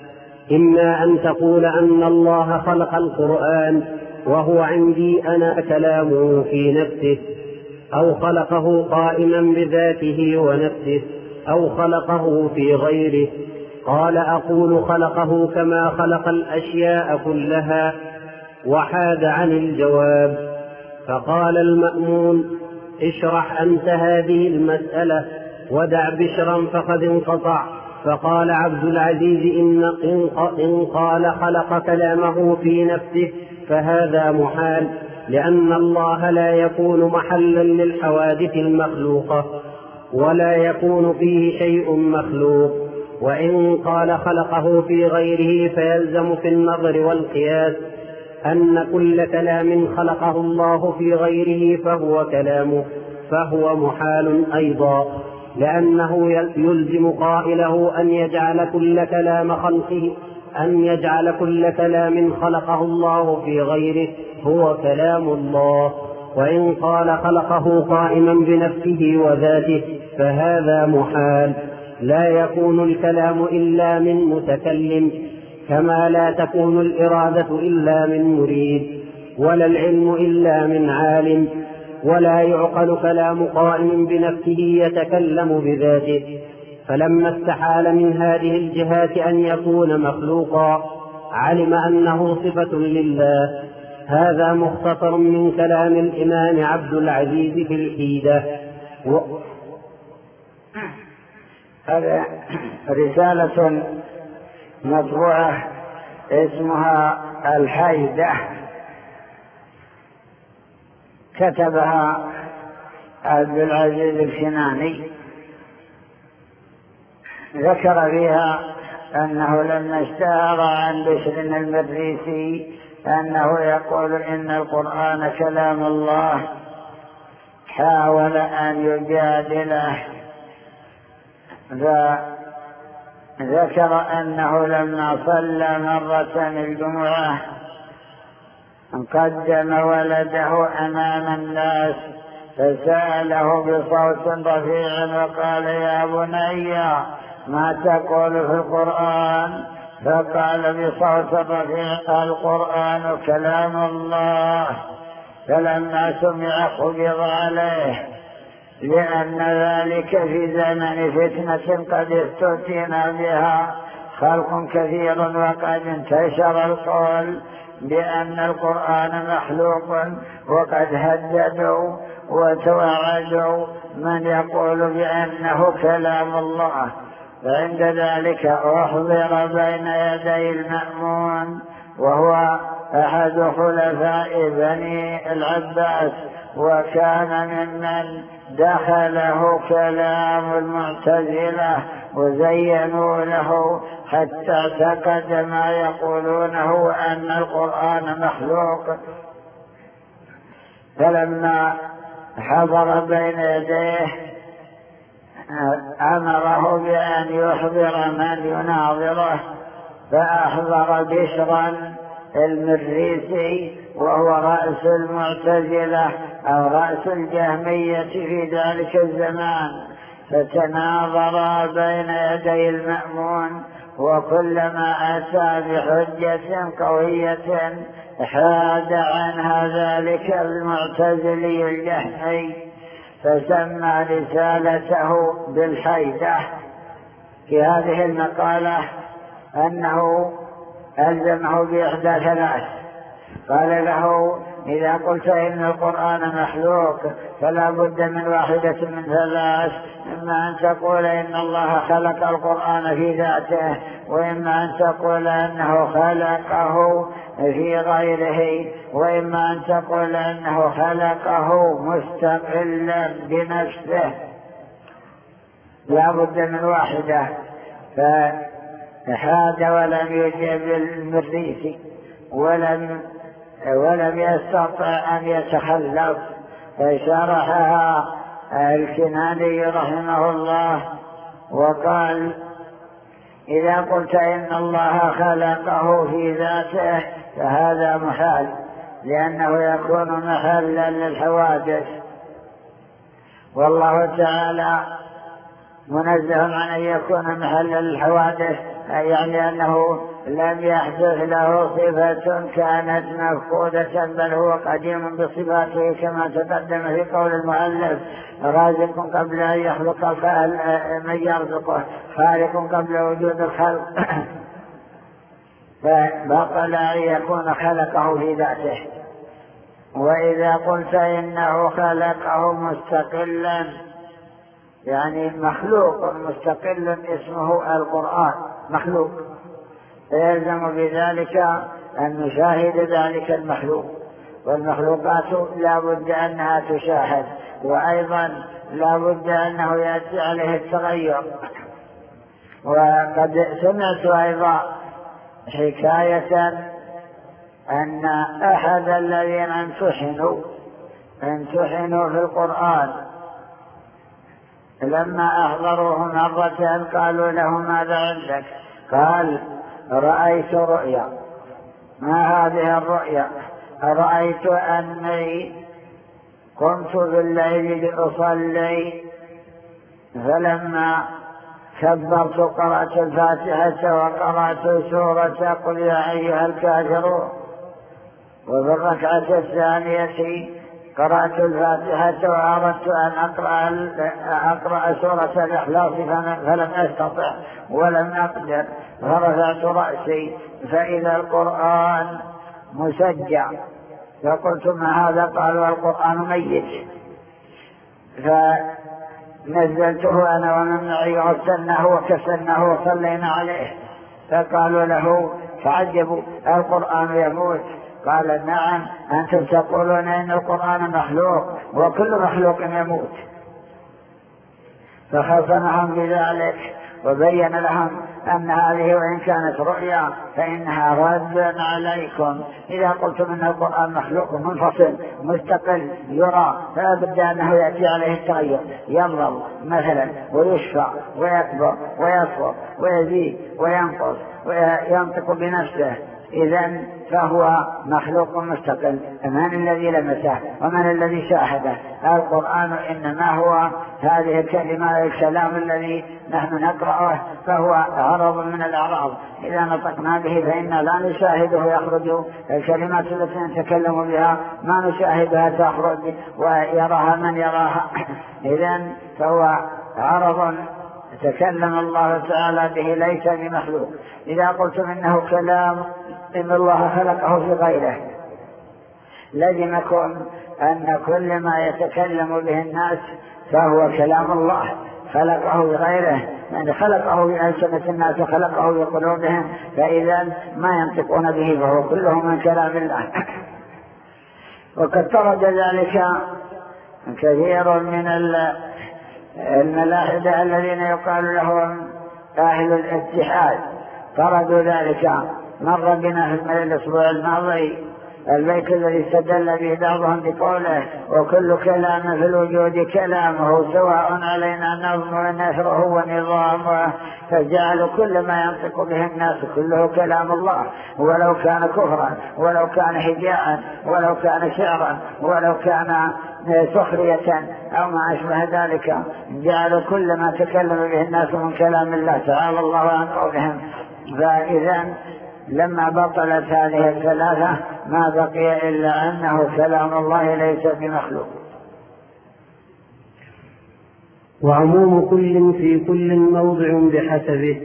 إما أن تقول أن الله خلق القرآن وهو عندي أنا كلامه في نفسه، أو خلقه قائما بذاته ونفسه، أو خلقه في غيره. قال: أقول خلقه كما خلق الأشياء كلها. وحاد عن الجواب. فقال المأمون: اشرح أنت هذه المسألة ودع بشرا فقد انقطع. فقال عبد العزيز: إن, إن قال خلق كلامه في نفسه فهذا محال، لأن الله لا يكون محلا للحوادث المخلوقة ولا يكون فيه شيء مخلوق. وإن قال خلقه في غيره فيلزم في النظر والقياس أن كل كلام خلقه الله في غيره فهو كلامه، فهو محال أيضا، لأنه يلزم قائله أن يجعل كل كلام خلقه أن يجعل كل كلام خلقه الله في غيره هو كلام الله. وإن قال خلقه قائما بنفسه وذاته فهذا محال، لا يكون الكلام إلا من متكلم، كما لا تكون الإرادة إلا من مريد، ولا العلم إلا من عالم، ولا يعقل كلام قائم بنفسه يتكلم بذاته. فلما استحال من هذه الجهات أن يكون مخلوقا علم أنه صفة لله. هذا مختصر من كلام الإمام عبد العزيز في الحيدة. و... هذا رسالة مطبوعة اسمها الحيدة، كتبها عبد العزيز الكناني. ذكر فيها أنه لما اشتهر عن بشر المريسي أنه يقول إن القرآن كلام الله حاول أن يجادله، فذكر أنه لما صلى مرة الجمعة قدم ولده أمام الناس فسأله بصوت رفيع وقال: يا بني ما تقول في القرآن؟ فقال بصوت رفيع: القرآن كلام الله. فلما سمع قبض عليه، لأن ذلك في زمن فتنة قد استفتينا بها خلق كثير، وقد انتشر القول بأن القرآن مخلوق، وقد هددوا وتوعدوا من يقول بأنه كلام الله. فعند ذلك أحضر بين يدي المأمون، وهو أحد خلفاء بني العباس، وكان ممن دخله كلام المعتزلة وزينوا له حتى اعتقد ما يقولونه أن القرآن مخلوق. فلما حضر بين يديه أمره بأن يحضر من يناظره، فأحضر بشرا المريسي وهو رأس المعتزلة أو رأس الجهمية في ذلك الزمان، فتناظرا بين يدي المأمون، وكلما أتى بحجة قوية حاد عنها ذلك المعتزلي الجهمي، فسمى رسالته بالحيدة. في هذه المقالة أنه ألزمه بإحدى ثلاث، قال له إذا قلت إن القرآن مخلوق فلا بد من واحدة من ثلاث، إما أن تقول إن الله خلق القرآن في ذاته، وإما أن تقول أنه خلقه في غيره، وإما أن تقول أنه خلقه مستقلا بنفسه، لا بد من واحدة. فحاد ولم يجب المريسي ولم ولم يستطع أن يتخلف، فشرحها الكناني رحمه الله وقال إذا قلت إن الله خلقه في ذاته فهذا محال، لأنه يكون محلا للحوادث، والله تعالى منزه عن أن يكون محلا للحوادث، يعني أنه لم يحدث له صفة كانت مفقودة، بل هو قديم بصفاته كما تقدم في قول المؤلف رازق قبل أن يخلق من يرزقه، خالق قبل وجود الخلق، فبطل أن يكون خلقه في ذاته. وإذا قلت إنه خلقه مستقلا يعني مخلوق مستقل اسمه القرآن مخلوق، فيلزم بذلك أن نشاهد ذلك المخلوق، والمخلوقات لا بد أنها تشاهد، وأيضا لا بد أنه يأتي عليه التغير. وقد سمعت أيضا حكاية أن أحد الذين امتحنوا امتحنوا في القرآن لما أحضروه مرة قالوا له ماذا عندك؟ قال رأيت رؤيا. ما هذه الرؤيا؟ رأيت أني قمت بالليل لأصلي، فلما كبرت قرأت الفاتحة وقرأت سورة قل يا أيها الكافرون، وفي الركعة الثانية قرأت الفاتحة وأردت أن أقرأ, أقرأ سورة الإخلاص فلم أستطع ولم أقدر، فرفعت رأسي فإذا القرآن مسجع، فقلت ما هذا؟ قالوا القرآن ميت. فنزلته أنا ومن معي وغسلناه وكسلناه وصلينا عليه، فقالوا له تعجبوا القرآن يموت. قال نعم أنتم تقولون إن القرآن مخلوق وكل مخلوق يموت. فخصمهم بذلك وبين لهم أن هذه وإن كانت رؤيا فإنها رد عليكم. إذا قلتم أن القرآن مخلوق منفصل مستقل يرى، فلا بد أنه يأتي عليه التغير، يمرض مثلا ويشفع ويكبر ويصغر ويزيد وينقص وينطق بنفسه، إذن فهو مخلوق مستقل. من الذي لمسه ومن الذي شاهده؟ القرآن إنما هو هذه الكلمة الكلام الذي نحن نقرأه، فهو عرض من الأعراض، إذا نطقنا به فإنا لا نشاهده يخرج. الكلمات التي نتكلم بها ما نشاهدها تخرج ويراها من يراها، إذن فهو عرض تكلم الله تعالى به ليس بمخلوق. إذا قلتم إنه كلام إن الله خلقه في غيره، لزمكم أن كل ما يتكلم به الناس فهو كلام الله خلقه بغيره، يعني خلقه بألسنة الناس وخلقه بقلوبهم، فإذا ما ينطقون به فهو كله من كلام الله. وقد طرد ذلك كثير من الملاحدة الذين يقال لهم أهل الاتحاد طردوا ذلك. مر بنا في الأسبوع الماضي البيت الذي استدل به بعضهم بقوله وكل كلام في الوجود كلامه سواء علينا نظم ونثره ونظامه، فجعلوا كل ما ينطق به الناس كله كلام الله، ولو كان كفرا ولو كان حجاء ولو كان شعرا ولو كان سخرية أو ما أشبه ذلك، جعلوا كل ما تكلم به الناس من كلام الله تعالى الله عن قولهم. فإذا لما بطلت هذه الثلاثة ما بقي إلا أنه كلام الله ليس بمخلوق. وعموم كل في كل موضع بحسبه،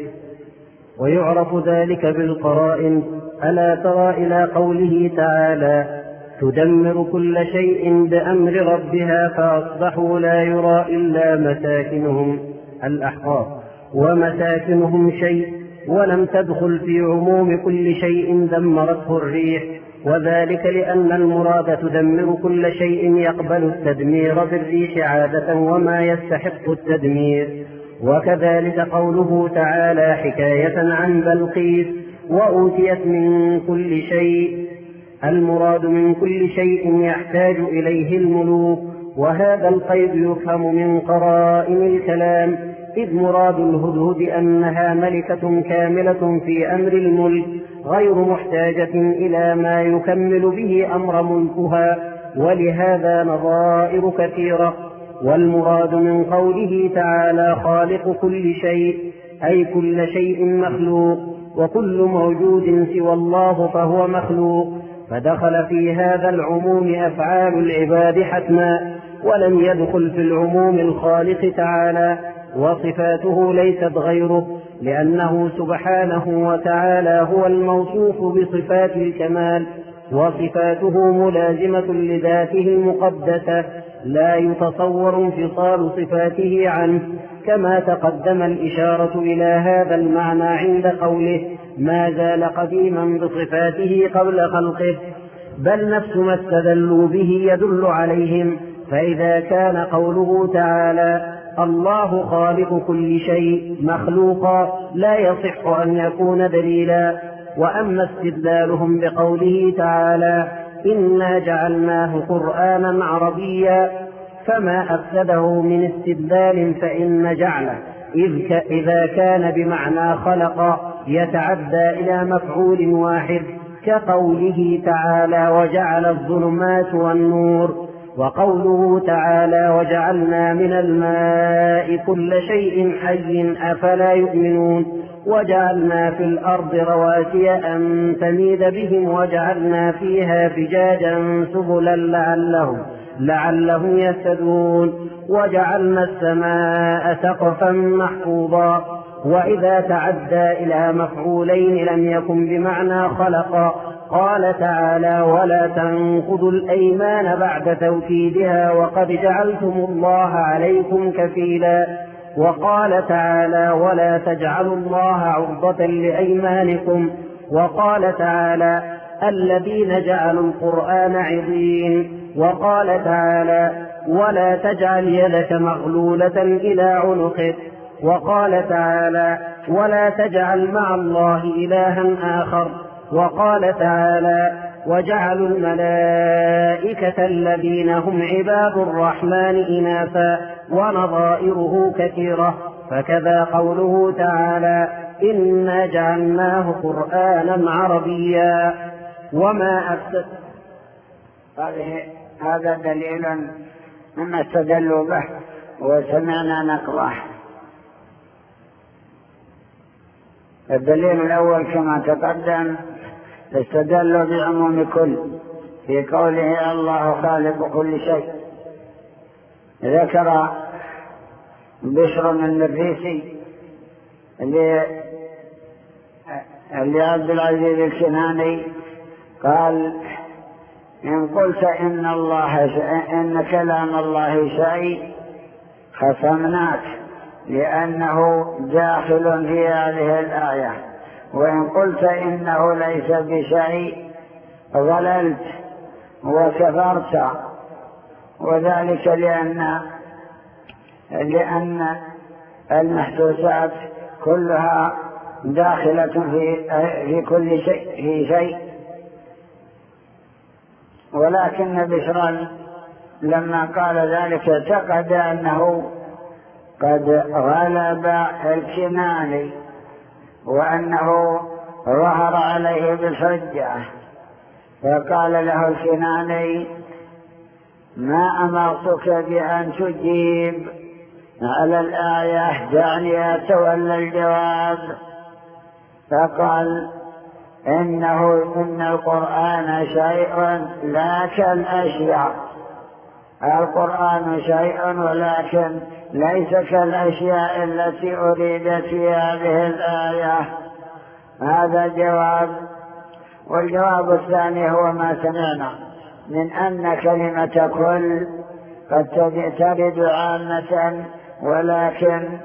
ويعرف ذلك بالقرائن. ألا ترى إلى قوله تعالى تدمر كل شيء بأمر ربها فأصبحوا لا يرى إلا مساكنهم الأحقاف ومساكنهم شيء، ولم تدخل في عموم كل شيء دمرته الريح، وذلك لأن المراد تدمر كل شيء يقبل التدمير بالريح عادة وما يستحق التدمير. وكذلك قوله تعالى حكاية عن بلقيس وأوتيت من كل شيء، المراد من كل شيء يحتاج إليه الملوك، وهذا القيد يفهم من قرائن الكلام، إذ مراد الهدهد أنها ملكة كاملة في أمر الملك غير محتاجة إلى ما يكمل به أمر ملكها، ولهذا نظائر كثيرة. والمراد من قوله تعالى خالق كل شيء أي كل شيء مخلوق، وكل موجود سوى الله فهو مخلوق، فدخل في هذا العموم أفعال العباد حتما، ولم يدخل في العموم الخالق تعالى، وصفاته ليست غيره، لأنه سبحانه وتعالى هو الموصوف بصفات الكمال، وصفاته ملازمة لذاته المقدسة، لا يتصور انفصال صفاته عنه، كما تقدم الإشارة إلى هذا المعنى عند قوله ما زال قديما بصفاته قبل خلقه، بل نفس ما استدلوا به يدل عليهم. فإذا كان قوله تعالى الله خالق كل شيء مخلوقا لا يصح أن يكون دليلا. وأما استدلالهم بقوله تعالى إنا جعلناه قرآنا عربيا فما أفسده من استدلال، فإن جعله إذا كان بمعنى خلق يتعدى إلى مفعول واحد، كقوله تعالى وجعل الظلمات والنور، وقوله تعالى وجعلنا من الماء كل شيء حي أفلا يؤمنون، وجعلنا في الأرض رواسي أن تميد بهم وجعلنا فيها فجاجا سبلا لعلهم, لعلهم يهتدون، وجعلنا السماء سقفا محفوظا. وإذا تعدى إلى مفعولين لم يكن بمعنى خلق. قال تعالى ولا تنقضوا الأيمان بعد توكيدها وقد جعلتم الله عليكم كفيلا. وقال تعالى ولا تجعلوا الله عرضة لأيمانكم. وقال تعالى الذين جعلوا القرآن عضين. وقال تعالى ولا تجعل يدك مغلولة إلى عنقك. وقال تعالى ولا تجعل مع الله إلها آخر. وقال تعالى وجعلوا الملائكة الذين هم عباد الرحمن إناثا، ونظائره كثيرة. فكذا قوله تعالى إنا جعلناه قرآنا عربيا. وما أفسد هذا دليل مما استدلوا به وسمعنا نقضه. الدليل الأول كما تقدم استدلوا بعموم كل في قوله الله خالق كل شيء. ذكر بشر المريسي لعبد العزيز الكناني قال إن قلت إن الله إن كلام الله شيء خصمناك لأنه داخل في هذه الآية، وإن قلت إنه ليس بشيء ضللت وكفرت. وذلك لأن لأن المحسوسات كلها داخلة في في كل شيء في شيء. ولكن بشرا لما قال ذلك اعتقد أنه قد غلب الكناني وأنه ظهر عليه بالحجة، فقال له الكناني: ما أمرتك بأن تجيب على الآية، دعني أتولى الجواب. فقال: إنه إن القرآن شيء لا كالأشياء، القرآن شيء ولكن ليس كالأشياء التي أريدت في هذه الآية. هذا جواب. والجواب الثاني هو ما سمعنا من أن كلمة كل قد ترد عامة، ولكن